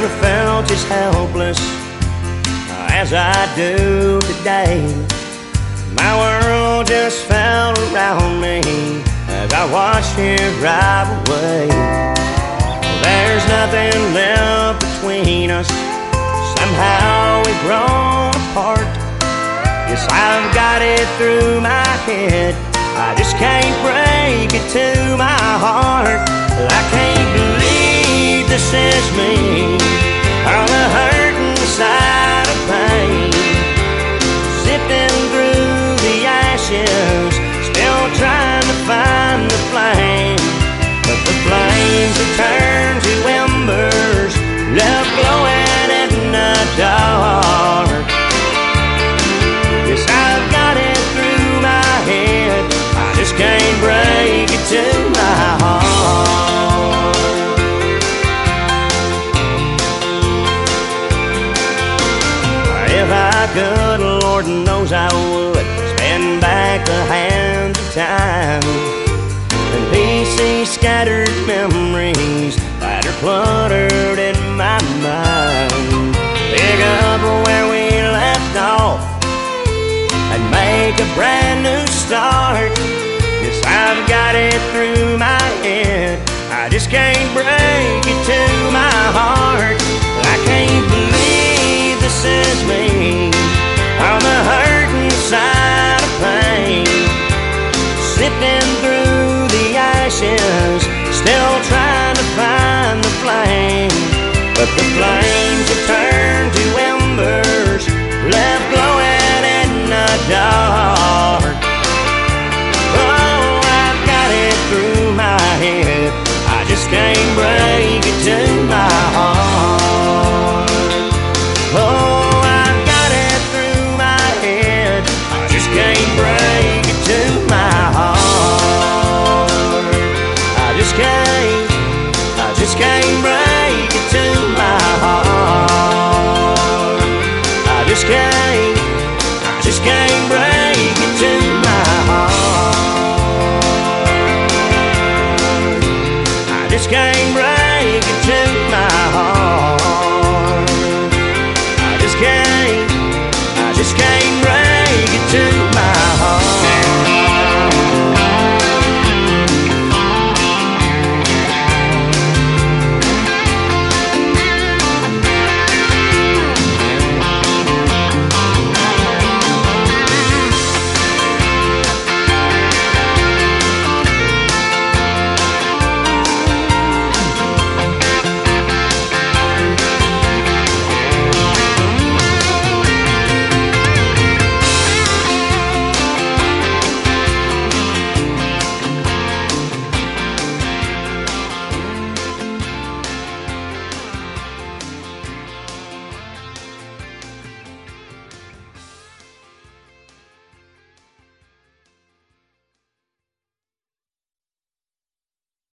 never felt as helpless as I do today. My world just fell around me as I watched it drive away. There's nothing left between us, somehow we've grown apart. Yes, I've got it through my head, I just can't break it to my heart. I can't believe this is me, all the hurt inside of pain, sifting through the ashes, still trying to find the flame. But the flames have turned to embers, left glowing in the dark. Yes, I've got it through my head, I just can't break it to my heart. If I could, Lord knows I would, spin back the hands of time and piece these scattered memories that are cluttered in my mind. Pick up where we left off and make a brand new start. Yes, I've got it through my head, I just can't break it to my heart. I can't believe this is me, all the hurt inside of pain, sifting through the ashes, still trying to find the flame. But the flame